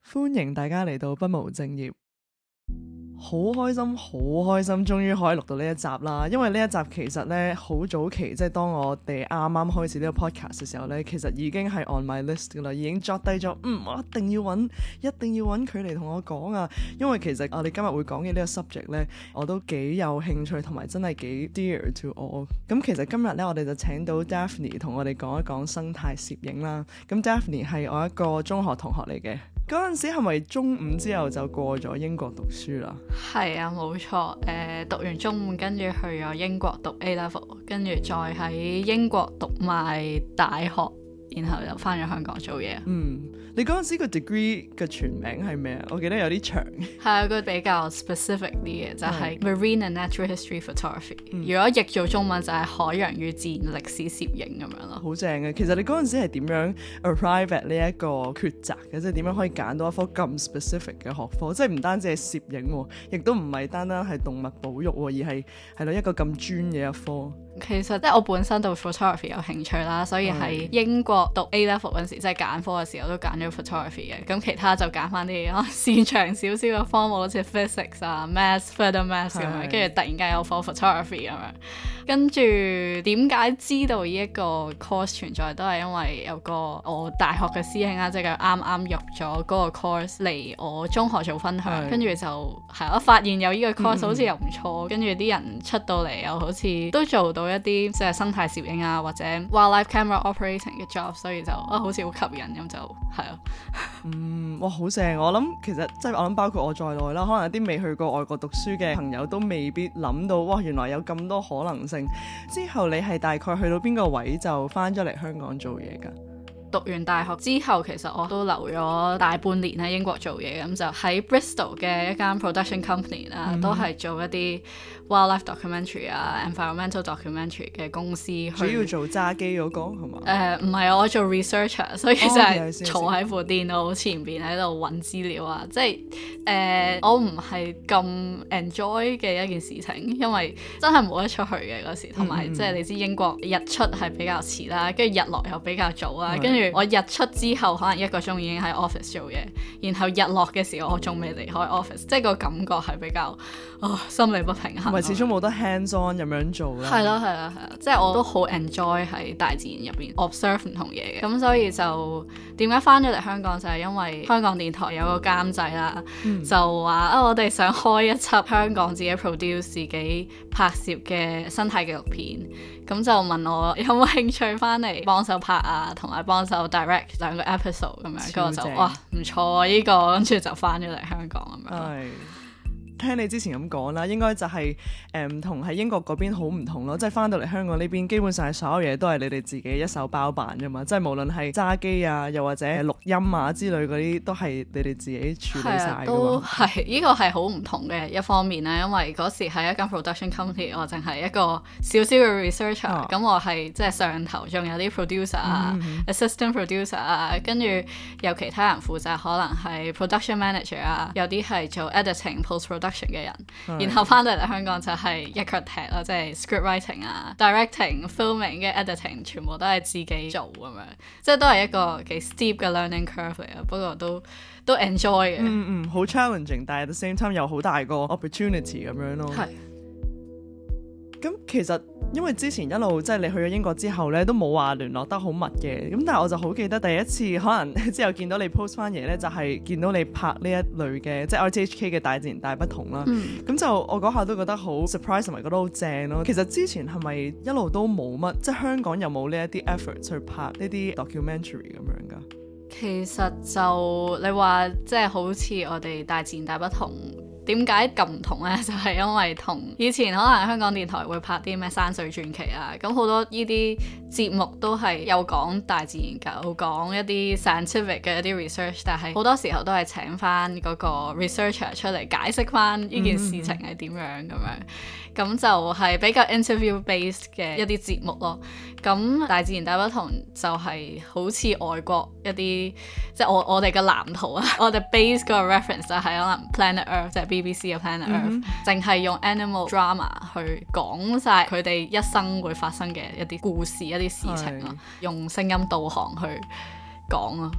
歡迎大家嚟到不務正業。好開心終於可以錄到呢一集啦，因為呢一集其實呢，好早期，即係當我哋啱啱開始呢個 podcast 嘅時候呢，其實已經係 on my list 噶啦，已經 jot 低咗，我一定要揾佢嚟同我講啊，因為其實我哋今日會講嘅呢個 subject 呢，我都幾有興趣同埋真係幾 dear to 我。咁其實今日呢，我哋就請到 Daphne 同我哋講一講生態攝影啦。咁 Daphne 係我一個中學同學嚟嘅。嗰陣時係咪中五之後就過咗英國讀書啦？ 係啊，冇錯。讀完中五跟住去咗英國讀 A level， 跟住再喺英國讀埋大學，然後又翻咗香港做嘢。 你嗰陣時個 degree 嘅全名係咩啊？我記得有啲長。 係一個比較 specific 啲嘅，就係 Marine and Natural History Photography。如果譯做中文就係海洋與自然歷史攝影咁樣咯。 好正嘅。其實你嗰陣時係點樣 arrive at 呢一個抉擇嘅？即係點樣可以揀到一科咁 specific 嘅學科？即係唔單止係攝影，亦都唔係單單係動物保育，而係咯一個咁專嘅一科。 其實即係我本身對 photography 有興趣啦，所以喺英國讀 A level 嗰陣時，即係揀科嘅時候都揀咗 photography 嘅。咁其他就揀翻啲擅長少少嘅科目，好似 physics 啊、further maths 咁樣。跟住突然間有科 photography 咁樣。跟住點解知道呢一個 course 存在，都係因為有個我大學嘅師兄啦，即係佢啱啱入咗嗰個 course 嚟我中學做分享，跟住就係我發現有呢個 course 好似又唔錯，跟住啲人出到嚟又好似都做到一啲即係生態攝影啊或者 wildlife camera operating 嘅 job， 所以就好似好吸引咁就係咯。 哇好正！我諗其實即係我諗包括我在內啦，可能有啲未去過外國讀書嘅朋友都未必諗到，哇原來有咁多可能性。之後你係大概去到邊個位就翻咗嚟香港做嘢㗎？ 讀完大學之後，其實我都留咗大半年喺英國做嘢，咁就喺 Bristol 嘅一間 production company 啦，都係做一啲 wildlife documentary 啊 environmental documentary 嘅公司。 主要做揸機嗰個係嘛？ 唔係，我做 researcher， 所以就係坐喺部電腦前邊喺度揾資料啊。即係我唔係咁 enjoy 嘅一件事情，因為真係冇得出去嘅嗰時，同埋即係你知英國日出係比較遲啦，跟住日落又比較早啦，跟住我日出之後可能1個鐘已經喺 office 做嘢，然後日落嘅時候我仲未離開 office， 即係個感覺係比較心理不平衡。 咪始終冇得 hands on 咁樣做啦。 係咯，即係我都好 enjoy 喺大自然入邊 observe 唔同嘢嘅。咁所以就點解翻咗嚟香港就係因為香港電台有個監製啦，就話我哋想開一輯香港自己 produce 自己拍攝嘅生態紀錄片，咁就問我有冇興趣翻嚟幫手拍啊，同埋幫手 direct 2個 episode 咁樣。跟住我就哇唔錯啊呢個，跟住就翻咗嚟香港咁樣。 聽你之前咁講啦，應該就係同喺英國嗰邊好唔同咯，即係翻到嚟香港呢邊，基本上係所有嘢都係你哋自己一手包辦㗎嘛，即係無論係揸機啊，又或者錄音啊之類嗰啲，都係你哋自己處理晒㗎嘛。 都係呢個係好唔同嘅一方面啦，因為嗰時喺一間 production company， 我淨係一個小小嘅 researcher，咁我係即係上頭仲有啲 producer 啊、assistant producer 啊，跟住有其他人負責，可能係 production manager 啊，有啲係做 editing post production嘅人，然後翻到嚟香港就係一腳踢啦，即係 script writing 啊、directing、filming 嘅 editing 全部都係自己做咁樣，即係都係一個幾 steep 嘅 learning curve 嚟啊，不過都 enjoy 嘅。 好 challenging， 但係 at the same time 又好大個 opportunity 咁樣咯。係。咁其實因為之前一路即係你去咗英國之後咧，都冇話聯絡得好密嘅。咁但係我就好記得第一次可能之後見到你 post 翻嘢咧，就係見到你拍呢一類嘅即係 RTHK 嘅大自然大不同啦。咁就我嗰下都覺得好 surprise 同埋覺得好正咯。其實之前係咪一路都冇乜，即係香港有冇呢一啲 effort 去拍呢啲 documentary 咁樣噶？ 其實就你話即係好似我哋大自然大不同。點解咁唔同呢？就係因為同以前可能香港電台會拍啲咩山水傳奇啊，咁好多呢啲節目都係有講大自然，有講一啲 scientific 嘅一啲 research， 但係好多時候都係請翻嗰個 researcher 出嚟解釋翻呢件事情係點樣咁樣，咁就係比較 interview based 嘅一啲節目咯。咁大自然大不同就係好似外國一啲即係我哋嘅藍圖啊，我哋 base 個 reference 就係可能 Planet Earth， 即係 BBC 嘅 Planet Earth， 淨係用 animal drama 去講晒佢哋一生會發生嘅一啲故事、一啲事情咯，用聲音導航去講咯。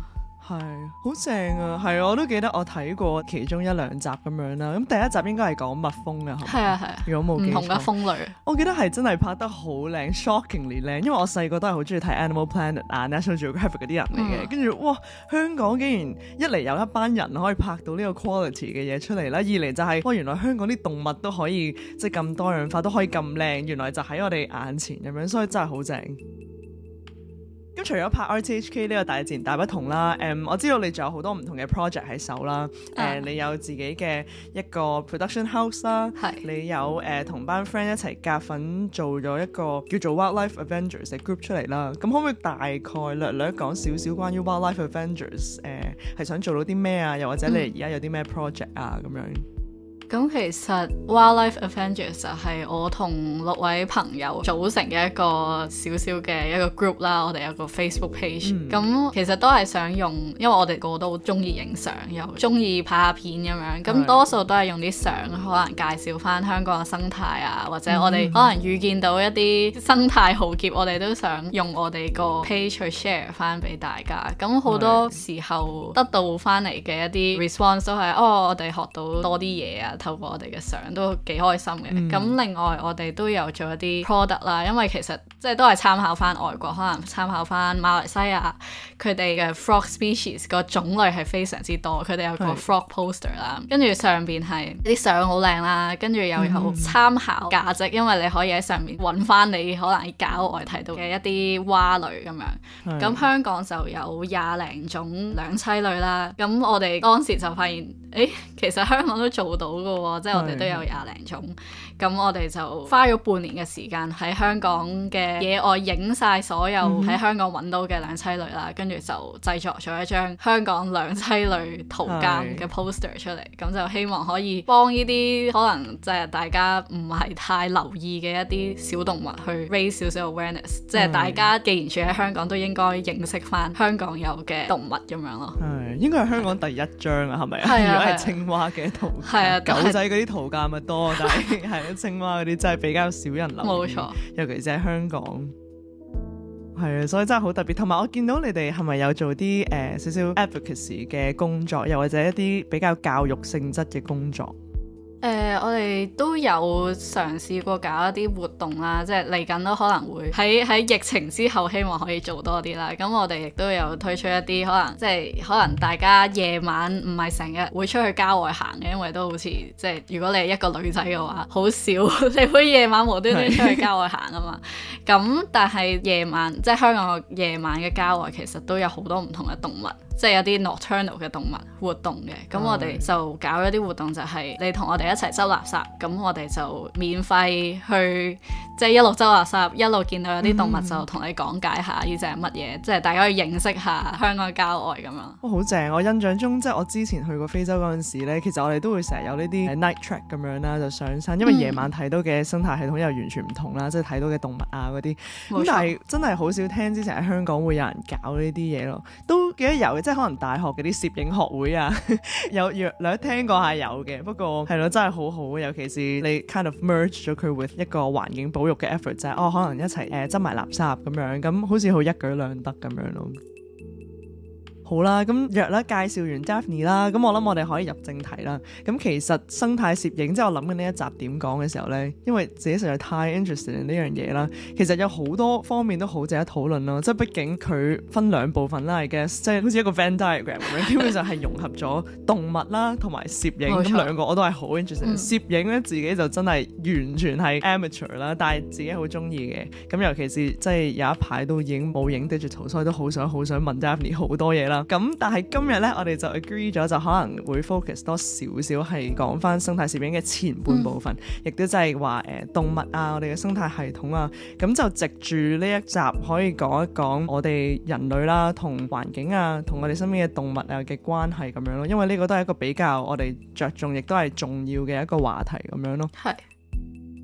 係好正啊！係我都記得我睇過其中一兩集咁樣啦。咁第一集應該係講蜜蜂嘅， 係啊係啊， 如果冇記錯， 唔同嘅蜂類。 我記得係真係拍得好靚 ，shockingly 靚。因為我細個都係好中意睇 Animal Planet 啊、National Geographic 嗰啲人嚟嘅。跟住哇，香港竟然一嚟有一班人可以拍到呢個 quality 嘅嘢出嚟啦，二嚟就係、哇原來香港啲動物都可以即係咁多樣化，都可以咁靚，原來就喺我哋眼前咁樣，所以真係好正。咁除咗拍 RTHK 呢個大自然大不同啦，我知道你仲有好多唔同嘅 project 喺手啦，你有自己嘅一個 production house 啦，你有同班 friend 一齊夾份做咗一個叫做 Wildlife Avengers 嘅 group 出嚟啦，咁可唔可以大概略略講少少關於 Wildlife Avengers 係想做到啲咩啊？又或者你而家有啲咩 project 啊咁樣？ 咁其實 Wildlife Avengers 就係我同6位朋友組成嘅一個小小嘅一個 group 啦，我哋有個 Facebook page，咁其實都係想用，因為我哋個個都中意影相，又中意拍下片咁樣，咁多數都係用啲相可能介紹翻香港嘅生態啊，或者我哋可能遇見到一啲生態浩劫，我哋都想用我哋個 page 去 share 翻俾大家。咁好多時候得到翻嚟嘅一啲 response 都係我哋學到多啲嘢啊，透過我哋嘅相都幾開心嘅。咁另外我哋都有做一啲 product 啦，因為其實即係都係參考翻外國，可能參考翻馬來西亞佢哋嘅 frog species 個種類係非常之多，佢哋有個 frog poster 啦，跟住上邊係啲相好靚啦，跟住又有參考價值，因為你可以喺上面揾翻你可能喺郊外睇到嘅一啲蛙類咁樣。咁香港就有20零種兩棲類啦，咁我哋當時就發現其實香港都做到㗎喎，即係我哋都有20零種，咁我哋就花咗半年嘅時間喺香港嘅野外影晒所有喺香港揾到嘅兩棲類啦，跟住就製作咗一張香港兩棲類圖鑑嘅 poster 出嚟，咁就希望可以幫呢啲可能即係大家唔係太留意嘅一啲小動物去 raise 少少 awareness， 即係大家既然住喺香港都應該認識翻香港有嘅動物咁樣咯。係應該係香港第一張啊，係咪啊？係青蛙嘅圖鑑，狗仔嗰啲圖鑑咪多，但係係青蛙嗰啲真係比較少人留意。冇錯，尤其是喺香港。係啊，所以真係好特別。同埋我見到你哋係咪有做啲少少 advocacy 嘅工作，又或者一啲比較教育性質嘅工作？ 我哋都有嘗試過搞一啲活動啦，即係嚟緊都可能會喺疫情之後希望可以做多啲啦。咁我哋亦都有推出一啲可能大家夜晚唔係成日會出去郊外行嘅，因為都好似即係如果你係一個女仔嘅話，好少你會夜晚無端端出去郊外行啊嘛。咁但係夜晚即係香港嘅夜晚嘅郊外其實都有好多唔同嘅動物。即係有啲 nocturnal 嘅動物活動嘅，咁我哋就搞一啲活動，就係你同我哋一齊執垃圾，咁我哋就免費去即係一路執垃圾，一路見到有啲動物就同你講解下呢隻係乜嘢，即係大家去認識下香港嘅郊外咁樣。好正！我印象中即係我之前去過非洲嗰陣時咧，其實我哋都會成日有呢啲 night track 咁樣啦，就上山，因為夜晚睇到嘅生態系統又完全唔同啦，即係睇到嘅動物啊嗰啲。咁但係真係好少聽之前喺香港會有人搞呢啲嘢咯，都記得有嘅，即係可能大學嗰啲攝影學會啊，有約略聽過下有嘅，不過係咯，真係好好，尤其是你 kind of merge 咗佢 with 一個環境保育嘅 effort 就係可能一齊執埋垃圾咁樣，咁好似好一舉兩得咁樣咯。好啦，咁若咧介紹完 Daphne 啦，咁我諗我哋可以入正題啦。咁其實生態攝影，即係我諗緊呢一集點講嘅時候呢，因為自己實在太 interested in 呢樣嘢啦。其實有好多方面都好值得討論咯。即係畢竟佢分兩部分啦，I guess，即係好似一個 Venn diagram 咁樣，基本上係融合咗動物啦同埋攝影。咁兩個我都係好 interested。攝影咧自己就真係完全係 amateur 啦，但係自己好中意嘅。咁尤其是即係有一排都已經冇影 digital，所以都好想問 Daphne 好多嘢啦。咁但係今日咧，我哋就 agree 咗，就可能會 focus 多少少係講翻生態攝影嘅前半部分，亦都即係話動物啊，我哋嘅生態系統啊，咁就藉住呢一集可以講一講我哋人類啦，同環境啊，同我哋身邊嘅動物啊嘅關係咁樣咯。因為呢個都係一個比較我哋着重，亦都係重要嘅一個話題咁樣咯。係。咁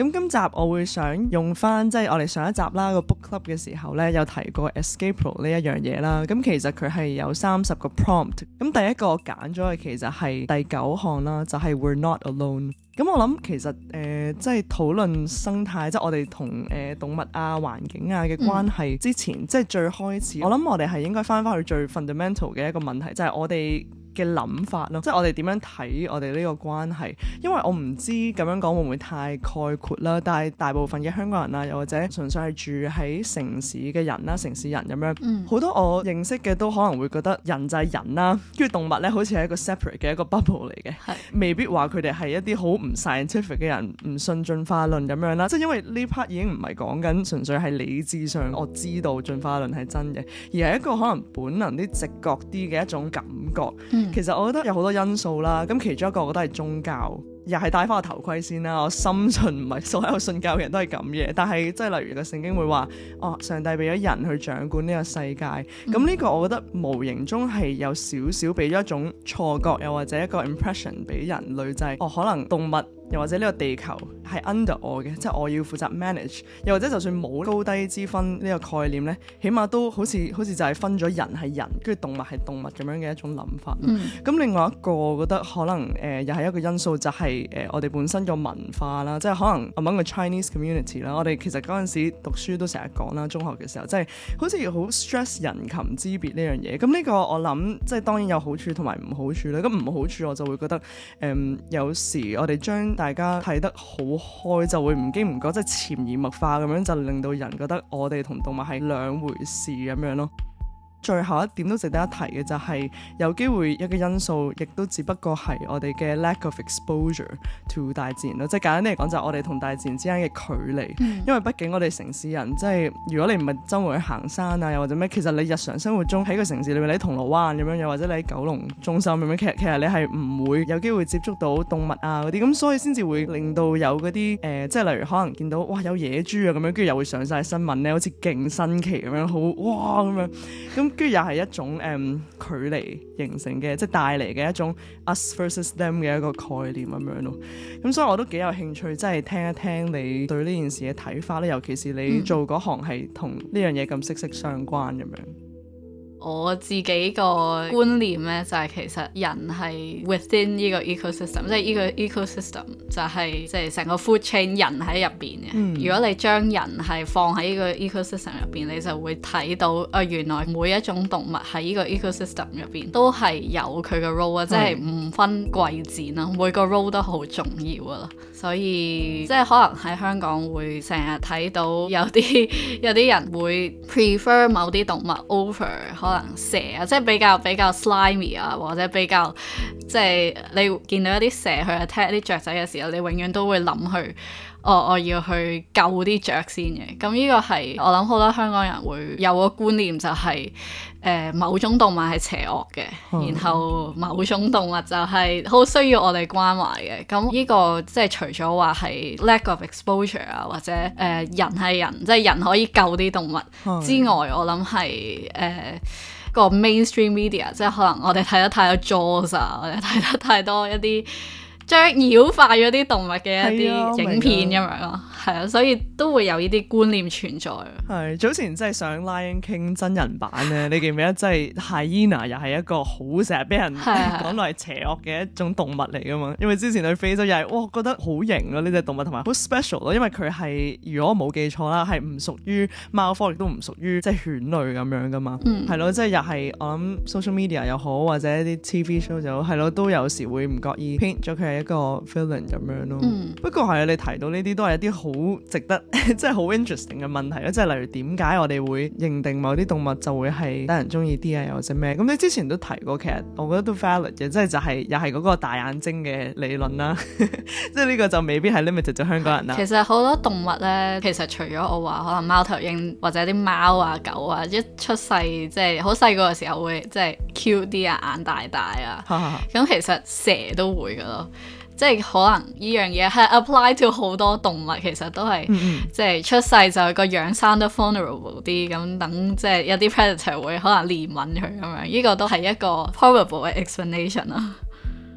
咁今集我會想用翻即係我哋上一集啦個 book club 嘅時候咧，有提過 escape route 呢一樣嘢啦。咁其實佢係有30個 prompt。咁第一個我揀咗嘅其實係第9項啦，就係 We're not alone。咁我諗其實即係討論生態，即係我哋同動物啊、環境啊嘅關係之前，即係最開始，我諗我哋係應該翻去最 fundamental 嘅一個問題，就係我哋嘅諗法咯，即係我哋點樣睇我哋呢個關係。因為我唔知咁樣講會唔會太概括啦，但係大部分嘅香港人啊，又或者純粹係住喺城市嘅人啦、城市人咁樣，好多我認識嘅都可能會覺得人就係人啦，跟住動物咧好似係一個 separate 嘅一個 bubble 嚟嘅，未必話佢哋係一啲好唔 scientific 嘅人，唔信進化論咁樣啦。即係因為呢 part 已經唔係講緊純粹係理智上我知道進化論係真嘅，而係一個可能本能啲直覺啲嘅一種感覺。其實我覺得有好多因素啦，咁其中一個我覺得係宗教，又係戴翻個頭盔先啦。我深信唔係所有信教嘅人都係咁嘅，但係即係例如個聖經會話，上帝俾咗人去掌管呢個世界，咁呢個我覺得無形中係有少少俾咗一種錯覺，又或者一個 impression 俾人類，就係可能動物又或者呢個地球係 under 我嘅，即係我要負責 manage， 又或者就算冇高低之分呢個概念呢，起碼都好似就係分咗人係人，跟住動物係動物咁樣嘅一種諗法。咁另外一個我覺得可能又係一個因素，就係我哋本身個文化啦，即係可能 among the Chinese community 啦，我哋其實嗰陣時讀書都成日講啦，中學嘅時候即係好似好 stress 人禽之別呢樣嘢。咁呢個我諗即係當然有好處同埋唔好處啦。咁唔好處我就會覺得有時我哋將大家睇得好開，就會唔經唔覺即係潛移默化咁樣，就令到人覺得我哋同動物係兩回事咁樣咯。最後一點都值得一提嘅就係有機會一個因素，亦都只不過係我哋嘅 lack of exposure to 大自然咯。即係簡單啲嚟講，就係我哋同大自然之間嘅距離。因為畢竟我哋城市人，即係如果你唔係周末去行山啊，又或者咩，其實你日常生活中喺個城市裏面，你喺銅鑼灣咁樣，又或者你喺九龍中心咁樣，其實你係唔會有機會接觸到動物啊嗰啲，咁所以先至會令到有嗰啲即係例如可能見到哇有野豬啊咁樣，跟住又會上晒新聞咧，好似勁新奇咁樣，好哇咁樣咁。跟住又係一種距離形成嘅，即係帶嚟嘅一種 us versus them 嘅一個概念咁樣咯。咁所以我都幾有興趣，即係聽一聽你對呢件事嘅睇法咧，尤其是你做嗰行係同呢樣嘢咁息息相關咁樣。 我自己個觀念咧，就係其實人係 within 呢個 ecosystem， 即係呢個 ecosystem 就係即係成個 food chain 人喺入邊嘅。如果你將人係放喺呢個 ecosystem 入邊，你就會睇到原來每一種動物喺呢個 ecosystem 入邊都係有佢嘅 role 啊，即係唔分貴賤啦，每個 role 都好重要啊。所以即係可能喺香港會成日睇到有啲人會 prefer 某啲動物 over 可能蛇啊，即係比較 slimy 啊，或者比較即係你見到一啲蛇去 attack 啲雀仔嘅時候，你永遠都會諗去我要去救啲雀先嘅。咁呢個係我諗好多香港人會有個觀念，就係某種動物係邪惡嘅，然後某種動物就係好需要我哋關懷嘅。咁呢個即係除咗話係 lack of exposure 啊，或者人係人，即係人可以救啲動物之外，我諗係個 mainstream media， 即係可能我哋睇得太多 Jaws 啊，我哋睇得太多一啲將妖化咗啲動物嘅一啲影片咁樣咯，係啊，所以都會有呢啲觀念存在。係早前真係上 Lion King 真人版咧，你記唔記得？即係 hyena 又係一個好成日俾人講到係邪惡嘅一種動物嚟噶嘛？因為之前去非洲又係哇覺得好型咯呢隻動物，同埋好 special 咯，因為佢係如果冇記錯啦，係唔屬於貓科，亦都唔屬於即係犬類咁樣噶嘛。係咯，即係又係我諗 social media 又好，或者啲 TV show 就好，係咯，都有時會唔覺意 paint 咗佢係一個 villain 咁樣咯。不過係啊，你提到呢啲都係一啲好值得即係好 interesting 嘅問題咯，即係例如點解我哋會認定某啲動物就會係得人中意啲啊，又或者咩？咁你之前都提過，其實我覺得都 valid 嘅，即係就係又係嗰個大眼睛嘅理論啦。即係呢個就未必係 limited 咗香港人啦。其實好多動物咧，其實除咗我話可能貓頭鷹或者啲貓啊狗啊，一出世即係好細個嘅時候會即係 cute 啲啊，眼大大啊，咁其實蛇都會噶咯。即係可能呢樣嘢係 apply to 好多動物，其實都係即係出世就個樣生得 vulnerable 啲，咁等即係有啲 predator 會可能憐憫佢咁樣，呢個都係一個 probable 嘅 explanation 啦。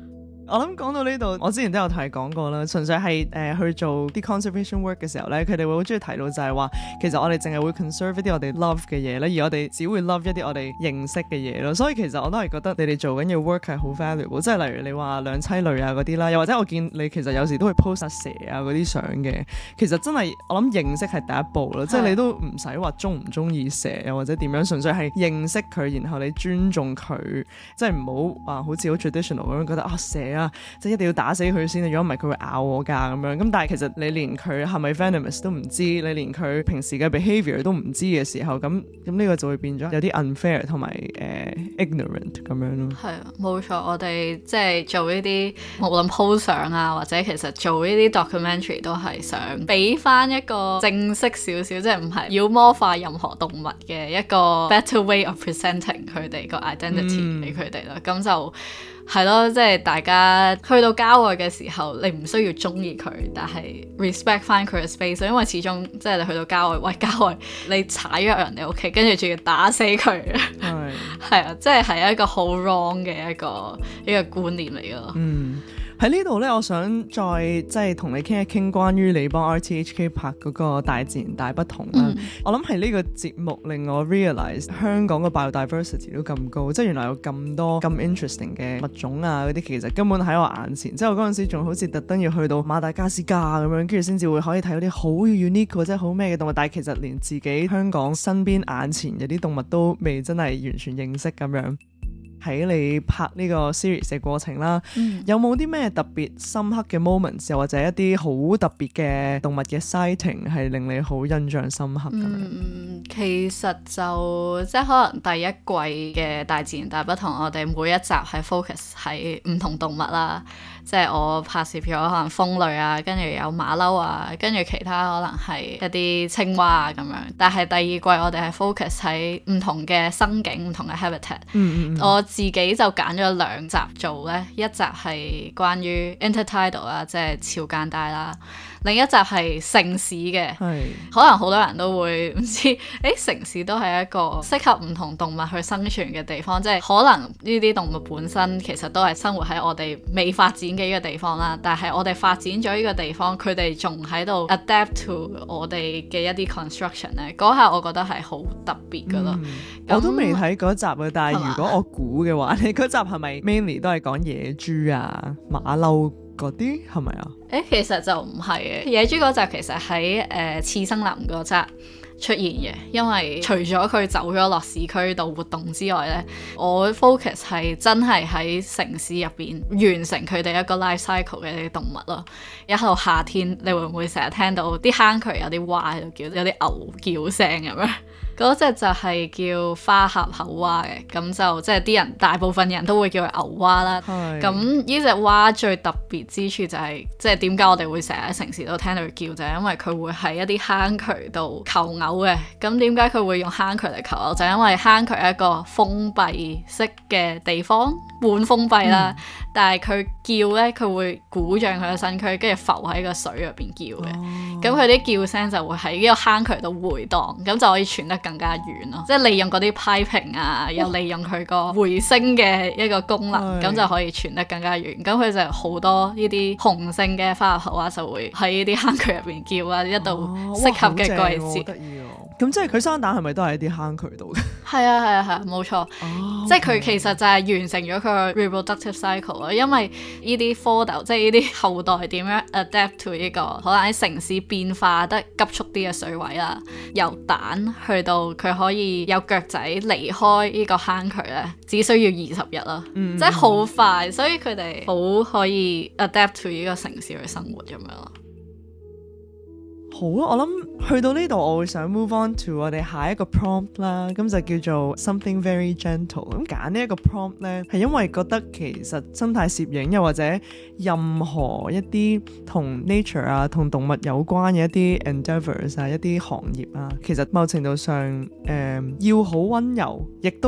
我諗講到呢度，我之前都有同你講過啦，純粹係去做啲 conservation work 嘅時候咧，佢哋會好中意提到就係話，其實我哋淨係會 conserve 一啲我哋 love 嘅嘢咧，而我哋只會 love 一啲我哋認識嘅嘢咯。所以其實我都係覺得你哋做緊嘅 work 係好 valuable， 即係例如你話兩棲類啊嗰啲啦，又或者我見你其實有時都會 post 下蛇啊嗰啲相嘅。其實真係我諗認識係第一步咯，即係你都唔使話中唔中意蛇又或者點樣，純粹係認識佢，然後你尊重佢，即係唔好話好似好 traditional 咁樣覺得啊蛇啊，即係一定要打死佢先，如果唔係佢會咬我㗎咁樣。咁但係其實你連佢係咪 venomous 都唔知，你連佢平時嘅 behaviour 都唔知嘅時候，咁呢個就會變咗有啲 unfair 同埋ignorant 咁樣咯。係啊，冇錯，我哋即係做呢啲無論 post 相啊，或者其實做呢啲 documentary 都係想俾翻一個正式少少，即係唔係妖魔化任何動物嘅一個 better way of presenting 佢哋個 identity 俾佢哋啦。咁就係咯，即係大家去到郊外嘅時候，你唔需要中意佢，但係 respect 翻佢嘅 space， 因為始終即係你去到郊外，喂，郊外你踩咗人哋屋企，跟住仲要打死佢，係啊，即係一個好 wrong 嘅一個觀念嚟㗎咯。 喺呢度咧，我想再即係同你傾一傾關於你幫 RTHK 拍嗰個大自然大不同啦。我諗係呢個節目令我 realize 香港嘅 biodiversity 都咁高，即係原來有咁多咁 interesting 嘅物種啊嗰啲，其實根本喺我眼前。即係我嗰陣時仲好似特登要去到馬達加斯加咁樣，跟住先至會可以睇到啲好 unique 即係好咩嘅動物。但係其實連自己香港身邊眼前有啲動物都未真係完全認識咁樣。喺你拍呢個 series 嘅過程啦，有冇啲咩特別深刻嘅 moments， 又或者一啲好特別嘅動物嘅 sighting 係令你好印象深刻咁樣？ 其實就即係可能第一季嘅大自然大不同，我哋每一集係 focus 喺唔同動物啦，即係我拍攝咗可能蜂類啊，跟住有馬騮啊，跟住其他可能係一啲青蛙啊咁樣。但係第二季我哋係 focus 喺唔同嘅生境、唔同嘅 habitat。我自己就揀咗兩集做咧，一集係關於 intertidal 啦，即係潮間帶啦。另一集係城市嘅，可能好多人都會唔知，城市都係一個適合唔同動物去生存嘅地方，即係可能呢啲動物本身其實都係生活喺我哋未發展嘅呢個地方啦，但係我哋發展咗呢個地方，佢哋仲喺度 adapt to 我哋嘅一啲 construction 咧，嗰下我覺得係好特別噶咯。 我都未睇嗰集啊，但係如果我估嘅話，你嗰集係咪 mainly 都係講野豬啊、馬騮嗰啲係咪啊？ 其實就唔係嘅，野豬嗰集其實喺次生林嗰集出現嘅，因為除咗佢走咗落市區度活動之外呢，我 focus 係真係喺城市入邊完成佢哋一個 life cycle 嘅動物咯。一到夏天，你會唔會成日聽到啲坑渠有啲蛙喺度叫，有啲牛叫聲咁樣？嗰隻就係叫花狹口蛙嘅，咁就即係啲人大部分人都會叫佢牛蛙啦。咁呢隻蛙最特別之處就係，即係點解我哋會成日喺城市度聽到佢叫，就係因為佢會喺一啲坑渠度求偶嘅。咁點解佢會用坑渠嚟求偶？就係因為坑渠係一個封閉式嘅地方，半封閉啦。但係佢叫呢，佢會鼓脹佢嘅身軀，跟住浮喺個水入邊叫嘅。咁佢啲叫聲就會喺呢個坑渠度回盪，咁就可以傳得更加遠咯。即係利用嗰啲 piping 啊，又利用佢個回聲嘅一個功能，咁就可以傳得更加遠。咁佢就好多呢啲雄性嘅花狹口蛙就會喺呢啲坑渠入邊叫啊，一到適合嘅季節。 咁即係佢生蛋係咪都係喺啲坑渠度嘅？ 係啊，冇錯。即係佢其實就係完成咗佢 reproductive cycle 咯。因為呢啲 foal 即係呢啲後代點樣 adapt to 呢個可能喺城市變化得急速啲嘅水位啦，由蛋去到佢可以有腳仔離開呢個坑渠咧，只需要20日啦，即係好快，所以佢哋好可以 adapt to 呢個城市去生活咁樣咯。 好啊，我諗去到呢度我會想 move on to 我哋下一個 prompt 啦，咁就叫做 something very gentle。咁揀呢一個 prompt 呢，係因為覺得其實生態攝影又或者任何一啲同 nature 啊、同動物有關嘅一啲 endeavors 啊、一啲行業啊，其實某程度上要好溫柔，亦都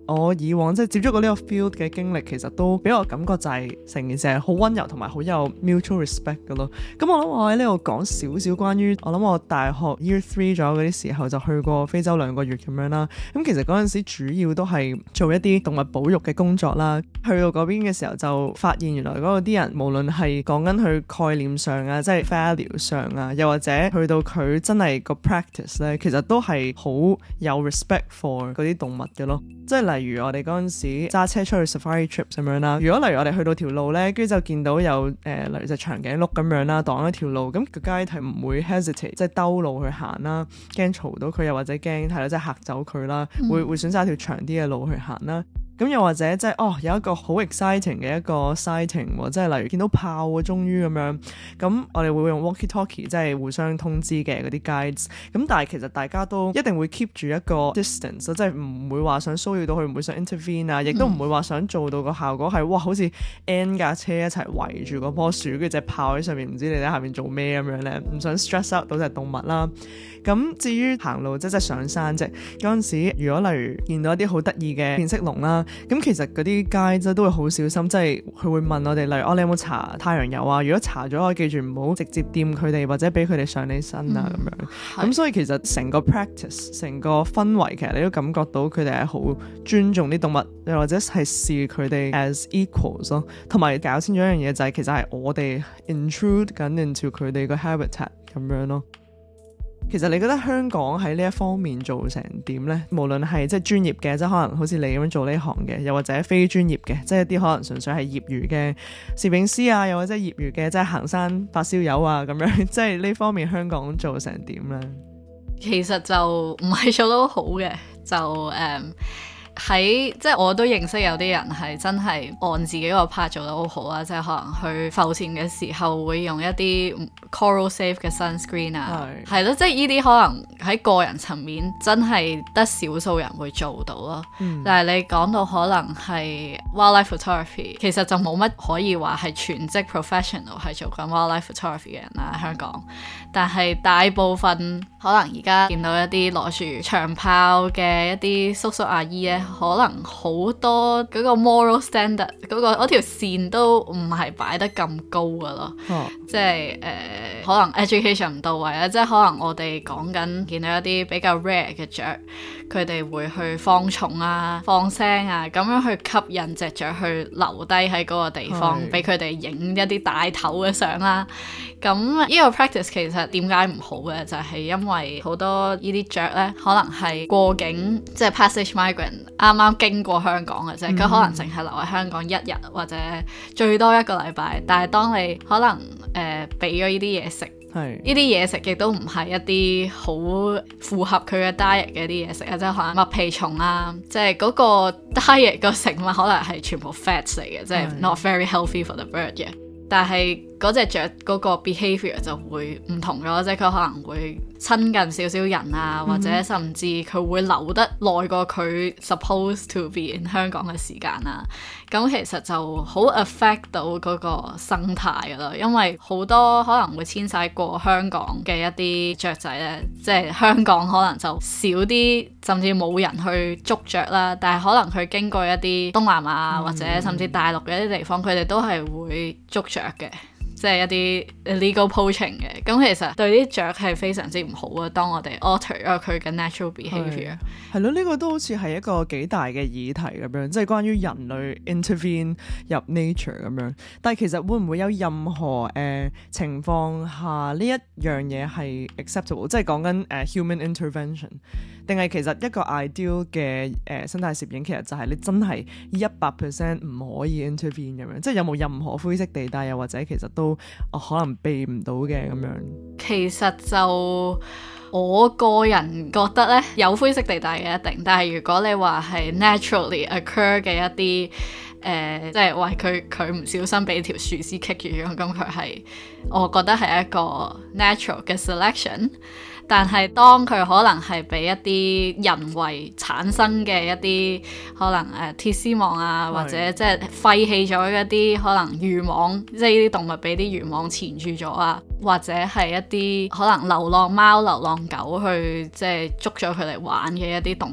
我以往即係接觸過呢個 field 嘅經歷，其實都俾我感覺就係成件事係好溫柔同埋好有 mutual respect 嘅咯。咁我諗我喺呢度講少少關於我諗我大學 year 3左右嗰啲時候就去過非洲2個月咁樣啦。咁其實嗰陣時主要都係做一啲動物保育嘅工作啦。去到嗰邊嘅時候就發現原來嗰度啲人無論係講緊佢概念上啊，即係 value 上啊，又或者去到佢真係個 practice 咧，其實都係好有 respect for 嗰啲動物嘅咯。即係例如我哋嗰陣時揸車出去 safari trips 咁樣啦，如果例如我哋去到條路咧，跟住就見到有例如隻長頸鹿咁樣啦，擋一條路，咁個 guide 係唔會 hesitate 即係兜路去行啦，驚嘈到佢，又或者驚係啦，即係嚇走佢啦，會選擇一條長啲嘅路去行啦。咁又或者即係有一個好 exciting 嘅一個 sighting 即係例如見到豹喎，終於咁樣，咁我哋會用 walkie talkie 即係互相通知嘅嗰啲 guides。咁但係其實大家都一定會 keep 住一個 distance， 即係唔會話想騷擾到佢，唔會想 intervene 啊，亦都唔會話想做到個效果係哇好似 N 架車一齊圍住嗰棵樹，跟住隻豹喺上面唔知你喺下面做咩咁樣咧，唔想 stress out 到隻動物啦。咁至於行路即係上山啫，嗰陣時如果例如見到一啲好得意嘅變色龍啦，咁其實嗰啲 guide 都會好小心，即係佢會問我哋例如你有冇搽太陽油啊？如果搽咗，我記住唔好直接掂佢哋或者俾佢哋上你身啊咁樣。咁所以其實成個 practice 成個氛圍其實你都感覺到佢哋係好尊重啲動物，又或者係視佢哋 as equals 咯。同埋搞清楚一樣嘢就係其實係我哋 intrude 緊 into 佢哋個 habitat 咁樣咯。其實你覺得香港喺呢一方面做成點呢？無論係即係專業嘅，即係可能好似你咁樣做呢行嘅，又或者非專業嘅，即係一啲可能純粹係業餘嘅攝影師啊，又或者業餘嘅即係行山發燒友啊咁樣，即係呢方面香港做成點呢？ 其實就唔係做得好嘅，就喺即係我都認識有啲人係真係按自己個 part 做得好好啊，即係可能去浮潛嘅時候會用一啲 coral safe 嘅 sunscreen 啊，係咯，即係呢啲可能喺個人層面真係得少數人會做到咯。但係你講到可能係 wildlife photography， 其實就冇乜可以話係全職 professional 係做緊 wildlife photography 嘅人啦，香港。但係大部分可能而家見到一啲攞住長炮嘅一啲叔叔阿姨咧，可能好多嗰個 moral standard 嗰條線都唔係擺得咁高噶咯。即係可能 education 唔到位啦，即係可能我哋講緊見到一啲比較 rare 嘅雀，佢哋會去放蟲啊、放聲啊，咁樣去吸引隻雀去留低喺嗰個地方，俾佢哋影一啲大頭嘅相啦。咁呢個 practice 其實點解唔好嘅，就係因為好多呢啲雀呢，可能係過境即係 passage migrant 啱啱經過香港嘅啫，佢可能淨係留喺香港1日或者最多1個禮拜。但係當你可能俾咗呢啲嘢食，呢啲嘢食亦都唔係一啲好符合佢嘅 diet 嘅一啲嘢食啊，即係可能麥皮蟲啊，即係嗰個 diet 個食物可能係全部 fats 嚟嘅，即係 not very healthy for the bird 嘅。但係嗰隻雀嗰個 behaviour 就會唔同咗，即係佢可能會親近少少人啊，或者甚至佢會留得耐過佢 supposed to be in 香港嘅時間啊。咁其實就好 affect 到嗰個生態㗎啦，因為好多可能會遷徙過香港嘅一啲雀仔咧，即係香港可能就少啲，甚至冇人去捉雀啦。但係可能佢經過一啲東南亞或者甚至大陸嘅一啲地方，佢哋都係會捉雀嘅。即係一啲 illegal poaching 嘅，咁其實對啲雀係非常之唔好啊。當我哋 alter 咗佢嘅 natural behaviour， 係咯，呢個都好似係一個幾大嘅議題咁樣，即係關於人類 intervene 入 nature 咁樣。但係其實會唔會有任何情況下呢一樣嘢係 acceptable？即係講緊human intervention，定係其實一個 ideal 嘅生態攝影，其實就係你真係100% 唔可以 intervene 咁樣，即係有冇任何灰色地帶，又或者其實都可能避唔到嘅咁樣。 其實就我個人覺得呢，有灰色地帶嘅一定，但係如果你話係 naturally occur 嘅一啲即係話佢唔小心俾條樹枝棘住咗，咁佢係我覺得係一個 natural 嘅 selection。但係當佢可能係俾一啲人為產生嘅一啲可能鐵絲網啊，或者即係廢棄咗一啲可能漁網，即係呢啲動物俾啲漁網纏住咗啊，或者係一啲可能流浪貓、流浪狗去即係捉咗佢嚟玩嘅一啲動物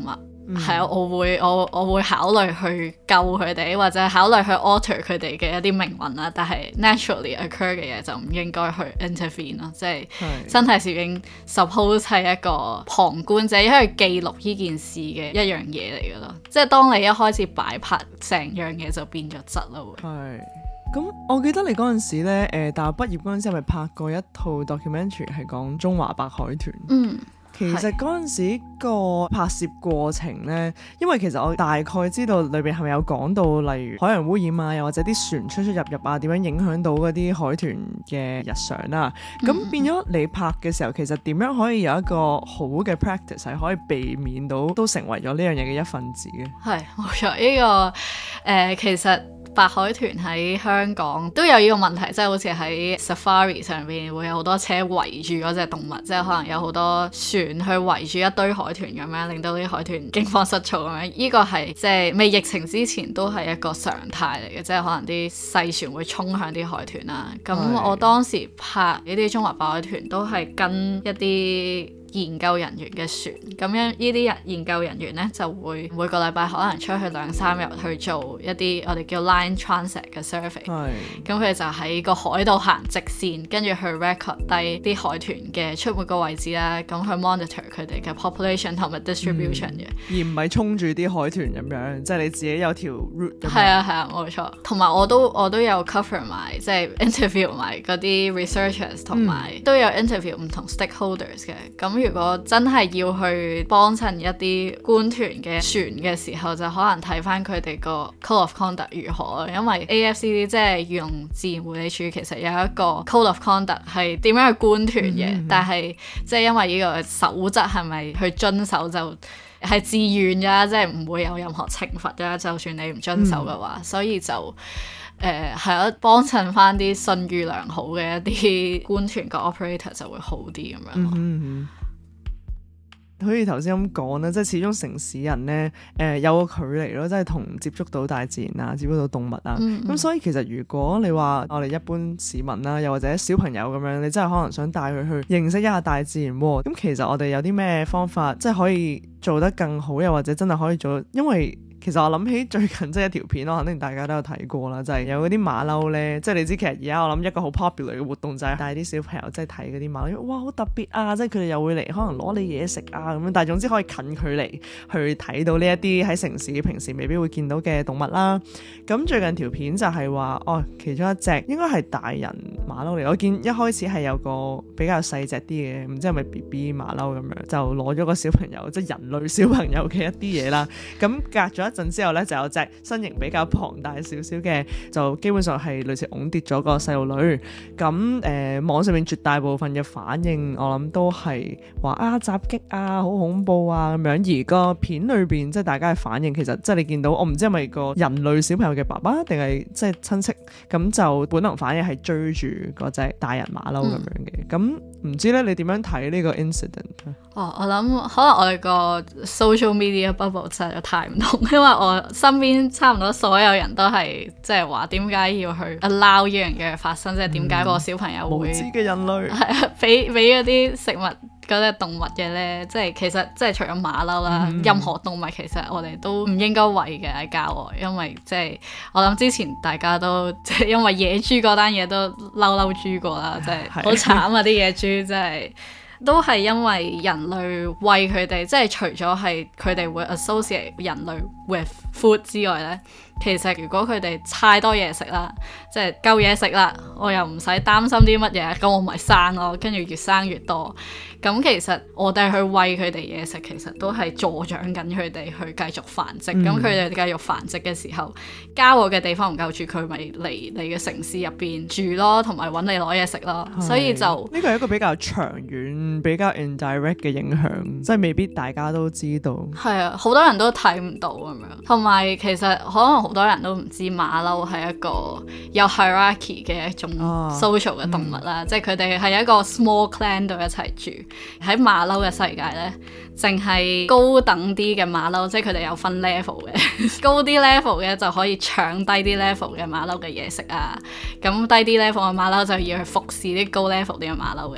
係啊，我會考慮去救佢哋，或者考慮去 alter 佢哋嘅一啲命運啦。但係 naturally occur 嘅嘢就唔應該去 intervene 咯，即係身體攝影 suppose 係一個旁觀者，因為記錄呢件事嘅一樣嘢嚟噶咯。即係當你一開始擺拍成樣嘢就變咗質咯。 係。咁我記得你嗰陣時咧，大學畢業嗰陣時係咪拍過一套 documentary 係講中華白海豚？其實嗰陣時個拍攝過程呢，因為其實我大概知道裏邊係咪有講到，例如海洋污染啊，又或者啲船出入啊，點樣影響到嗰啲海豚嘅日常啦。咁變咗你拍嘅時候，其實點樣可以有一個好嘅 practice 係可以避免到都成為咗呢樣嘢嘅一份子嘅？係冇錯，呢個其實白海豚喺香港都有呢個問題，即係好似喺 Safari 上邊會有好多車圍住嗰隻動物，即係可能有好多船去圍住一堆海豚咁樣，令到啲海豚驚慌失措咁樣。呢個係即係未疫情之前都係一個常態嚟嘅，即係可能啲細船會衝向啲海豚啦。咁我當時拍呢啲中華白海豚都係跟一啲研究人員嘅船，咁樣呢啲研究人員呢，就會每個禮拜可能出去2-3日去做一啲我哋叫 line transit 嘅 survey，咁佢就喺個海度行直線，跟住去 record 低啲海豚嘅出沒個位置啦，咁去 monitor 佢哋嘅 population 同埋 distribution 嘅， 而唔係衝住啲海豚咁樣，即係你自己有條 route。 係啊，冇錯。同埋我都有 cover 埋，即係 interview 埋嗰啲 researchers， 同埋都有 interview 唔同 stakeholders 嘅。咁如果真係要去幫襯一啲觀團嘅船嘅時候，就可能睇翻佢哋個 code of conduct 如何，因為 AFCD 即係漁農自然護理署其實有一個 code of conduct 係點樣去觀團嘅，但係即係因為呢個守則係咪去遵守就係自願㗎，即係唔會有任何懲罰㗎，就算你唔遵守嘅話，所以就係咯，幫襯翻啲信譽良好嘅一啲觀團個 operator 就會好啲咁樣。 好似頭先咁講啦，即係始終城市人呢，有個距離咯，即係同接觸到大自然啊，接觸到動物啊，咁所以其實如果你話我哋一般市民啦，又或者小朋友咁樣，你真係可能想帶佢去認識一下大自然喎，咁其實我哋有啲咩方法即係可以做得更好，又或者真係可以做，因為其實我諗起最近即係一條片，我肯定大家都有睇過啦，就係有嗰啲馬騮咧，即係你知其實而家我諗一個好 popular 嘅活動就係帶啲小朋友即係睇嗰啲馬騮，哇好特別啊！即係佢哋又會嚟可能攞你嘢食啊咁樣，但係總之可以近距離去睇到呢一啲喺城市平時未必會見到嘅動物啦。咁最近條片就係話其中一隻應該係大人馬騮嚟，我見一開始係有個比較細隻啲嘅，唔知係咪 BB 馬騮咁樣，就攞咗個小朋友即係人類小朋友嘅一啲嘢啦。咁隔咗一陣之後咧，就有隻身形比較龐大少少嘅，就基本上係類似㧬跌咗個細路女。咁網上面絕大部分嘅反應，我諗都係話襲擊啊，好恐怖啊咁樣。而個片裏邊即係大家嘅反應，其實即係你見到，我唔知係咪個人類小朋友嘅爸爸定係即係親戚，咁就本能反應係追住嗰隻大人馬騮咁樣嘅。咁唔知咧，你點樣睇呢個 incident？ 我諗可能我哋個 social media bubble 實在太唔同，因為我身邊差唔多所有人都係即係話點解要去 allow 呢樣嘢發生，即係點解個小朋友會無知嘅人類係啊，俾嗰啲食物嗰隻動物嘅咧，即係其實即係除咗馬騮啦，任何動物其實我哋都唔應該餵嘅喺郊外，因為即係我諗之前大家都即係因為野豬嗰單嘢都嬲豬過啦，即係好慘啊啲野豬真係。都係因為人類餵佢哋，即係除咗係佢哋會 associate 人類 with food 之外呢，其實如果佢哋太多嘢食啦，即係夠嘢食啦，我又唔使擔心啲乜嘢，咁我咪生咯，跟住越生越多。咁其實我哋去餵佢哋嘢食，其實都係助長緊佢哋去繼續繁殖。咁佢哋繼續繁殖嘅時候，郊外嘅地方唔夠住，佢咪嚟你嘅城市入邊住咯，同埋揾你攞嘢食咯。所以就呢個係一個比較長遠、比較 indirect 嘅影響，即係未必大家都知道。 係啊，好多人都睇唔到咁樣。同埋其實可能好多人都唔知馬騮係一個有 hierarchy 嘅一種 social 嘅動物啦，即係佢哋係一個 small clan 度一齊住。喺馬騮嘅世界呢，淨係高等啲嘅馬騮，即係佢哋有分 level 嘅，高啲 level 嘅就可以搶低啲 level 嘅馬騮嘅嘢食啊，咁低啲 level 嘅馬騮就要去服侍啲高 level 啲嘅馬騮嘅。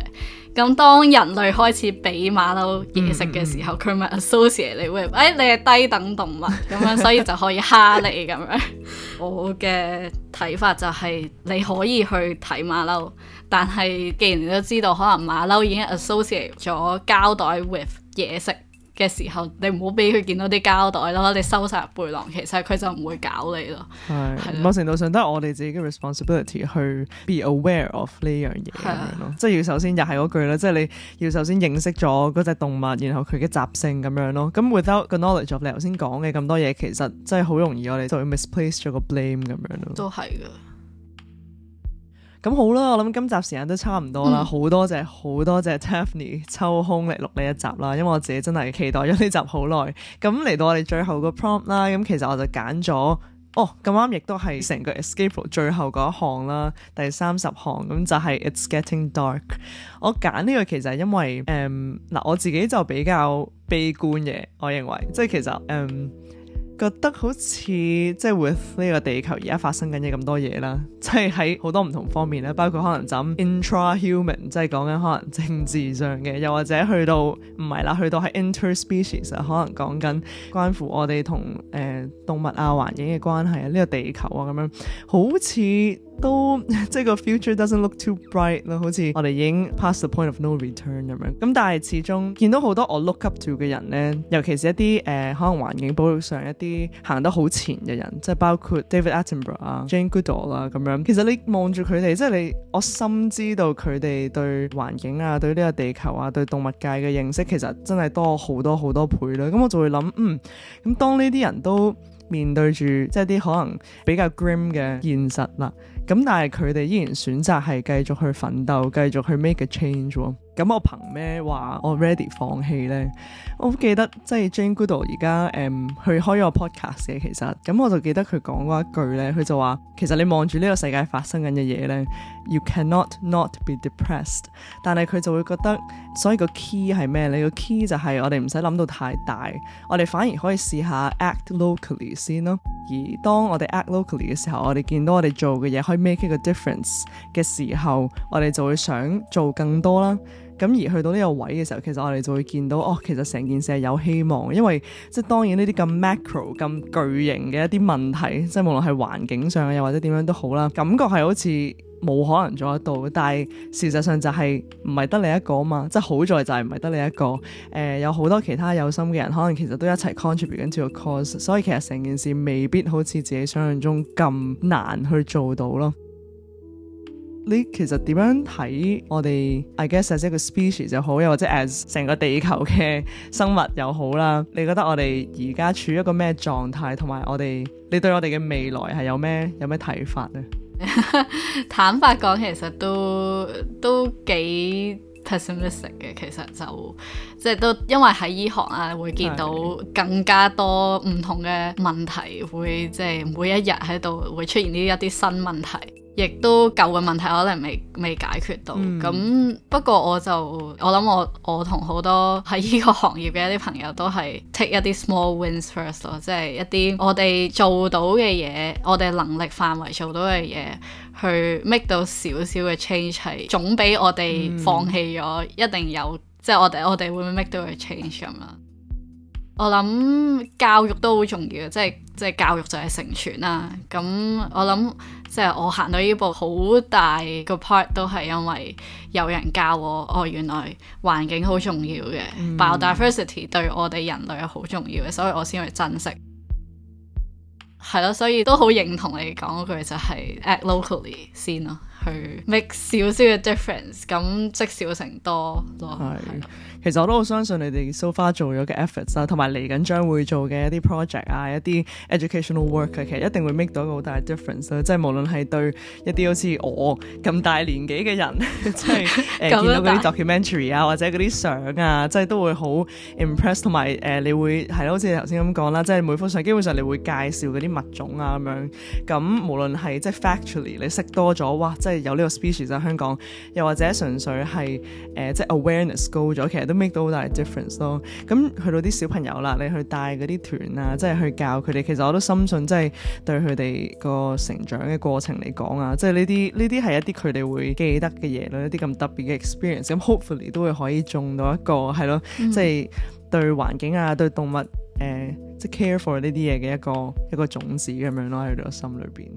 咁當人類開始俾馬騮嘢食嘅時候，佢咪 associate 你 with 你係低等動物咁樣，所以就可以蝦你咁樣。我嘅睇法就係你可以去睇馬騮，但係既然你都知道可能馬騮已經 associate 咗膠袋 with 嘢食嘅時候，你唔好俾佢見到啲膠袋咯，你收晒入背囊，其實佢就唔會搞你咯。 係某程度上都係我哋自己嘅 responsibility 去 be aware of 呢樣嘢咁樣咯，即係要首先又係嗰句啦，即係你要首先認識咗嗰隻動物，然後佢嘅習性咁樣咯。咁 without 個 knowledge of 你頭先講嘅咁多嘢，其實真係好容易我哋就會 misplace 咗個 blame 咁樣咯。 都係嘅。 咁好啦，我諗今集時間都差唔多啦，好多謝 Tiffany 抽空嚟錄呢一集啦，因為我自己真係期待咗呢集好耐。咁嚟到我哋最後個 prompt 啦，咁其實我就揀咗咁啱亦都係成個 escape route 最後嗰一項啦，第30項咁就係 It's Getting Dark。我揀呢個其實係因為我自己就比較悲觀嘅，我認為即係其實覺得好似即係 with 呢個地球而家發生緊嘅咁多嘢啦，即係喺好多唔同方面咧，包括可能就 intra-human， 即係講緊可能政治上嘅，又或者去到唔係啦，去到係 interspecies， 可能講緊關乎我哋同動物啊環境嘅關係啊，呢個地球啊咁樣，好似都即係個 future doesn't look too bright 咯，好似我哋已經 past the point of no return 咁樣。咁但係始終見到好多我 look up to 嘅人咧，尤其是一啲可能環境保育上一啲行得好前嘅人，即係包括 David Attenborough 啊、Jane Goodall 啊咁樣。其實你望住佢哋，即係我深知道佢哋對環境啊、對呢個地球啊、對動物界嘅認識，其實真係多好多好多倍啦。咁我就會諗，咁當呢啲人都面對住即係啲可能比較 grim 嘅現實啦，咁但係佢哋依然選擇係繼續去奮鬥，繼續去 make a change 喎。咁我憑咩話我 ready 放棄呢？我好記得即係 Jane Goodall 而家去開咗個 podcast 嘅，其實咁我就記得佢講過一句呢，佢就話其實你望住呢個世界發生緊嘅嘢呢， you cannot not be depressed， 但係佢就會覺得所以個 key 係咩呢？個 key 就係我哋唔使諗到太大，我哋反而可以試下 act locally 先咯。而當我哋 act locally 嘅時候，我哋見到我哋做嘅嘢可以 make 一個 difference 嘅時候，我哋就會想做更多啦。咁而去到呢個位嘅時候，其實我哋就會見到其實成件事係有希望，因為即係當然呢啲咁 macro 咁巨型嘅一啲問題，即係無論係環境上又或者點樣都好啦，感覺係好似冇可能做得到，但係事實上就係唔係得你一個啊嘛，即係好在就係唔係得你一個，有好多其他有心嘅人，可能其實都一齊 contribute 緊 to個 cause， 所以其實成件事未必好似自己想象中咁難去做到咯。你其實點樣睇我哋 I guess as 一個 species 就好，又或者 as 成個地球嘅生物又好啦？你覺得我哋而家處於一個咩狀態，同埋你對我哋嘅未來係有咩睇法呢？ 坦白講，其實都幾 pessimistic 嘅，其實就即係都因為喺醫學啊，會見到更加多唔同嘅問題，會即係每一日喺度會出現呢一啲新問題。亦都舊嘅問題可能未解決到，咁不過我諗我同好多喺呢個行業嘅一啲朋友都係 take 一啲 small wins first 咯，即係一啲我哋做到嘅嘢，我哋能力範圍做到嘅嘢，去 make 到少少嘅 change 係總比我哋放棄咗一定有，即係我哋會 make 到嘅 change 咁啦。我諗教育都好重要，即係教育就係成全啦。咁我諗即係我行到呢步好大個 part 都係因為有人教我，原來環境好重要嘅，biodiversity 對我哋人類係好重要嘅，所以我先去珍惜。係咯，所以都好認同你講嗰句就係 act locally 先咯，去 make 少少嘅 difference， 咁積少成多咯。係， 其實我都好相信你哋 so far 做咗嘅 efforts 啦，同埋嚟緊將會做嘅一啲 project 啊，一啲 educational work 其實一定會 make 到一個好大嘅 difference 啦。即係無論係對一啲好似我咁大年紀嘅人，即係見到嗰啲 documentary 啊，或者嗰啲相啊，即係都會好 impress， 同埋你會係咯，好似你頭先咁講啦，即係每幅相基本上你會介紹嗰啲啲物種啊咁樣。咁無論係即係 factually 你識多咗，哇！即係有呢個 species 喺香港，又或者純粹係即係 awareness 高咗，其實都 make 到好大 difference 咯。咁去到啲小朋友啦，你去帶嗰啲團啊，即係去教佢哋，其實我都深信即係對佢哋個成長嘅過程嚟講啊，即係呢啲係一啲佢哋會記得嘅嘢咯，一啲咁特別嘅 experience。咁 hopefully 都會可以種到一個係咯，即係對環境啊，對動物即係 care for 呢啲嘢嘅一個種子咁樣咯喺佢哋個心裏邊。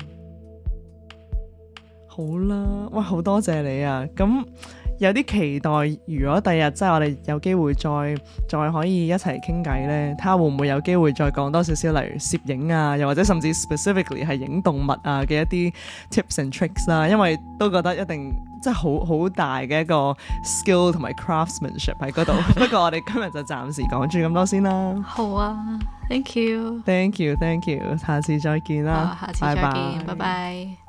好啦，哇，好多謝你啊！咁有啲期待，如果第日即係我哋有機會再可以一齊傾偈呢，睇下會唔會有機會再講多少少，例如攝影啊，又或者甚至 specifically 係影動物啊嘅一啲 tips and tricks 啦，因為都覺得一定即係好大嘅一個 skill 同埋 craftsmanship 喺嗰度。不過我哋今日就暫時講住咁多先啦。 好啊，thank you， thank you， 下次再見啦， 下次再見，拜拜。